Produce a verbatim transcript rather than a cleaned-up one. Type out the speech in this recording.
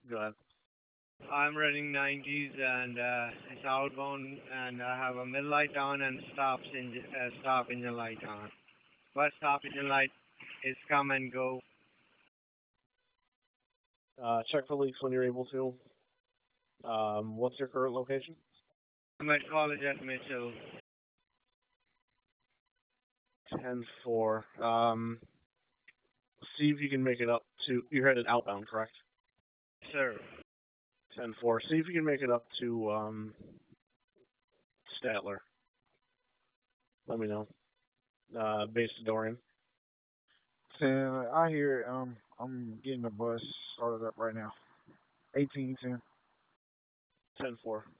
Go ahead. I'm running nineties and uh, it's outbound and I have a middle light on and stops engine, uh, stop engine light on. But stop engine light is come and go. Uh, check for leaks when you're able to. Um, what's your current location? I'm at college at Mitchell, ten four. Um, see if you can make it up to. You're headed outbound, correct? sir. ten four. See if you can make it up to um, Statler. Let me know. Uh, base to Dorian. ten, I hear it. Um, I'm getting the bus started up right now. eighteen ten. ten four.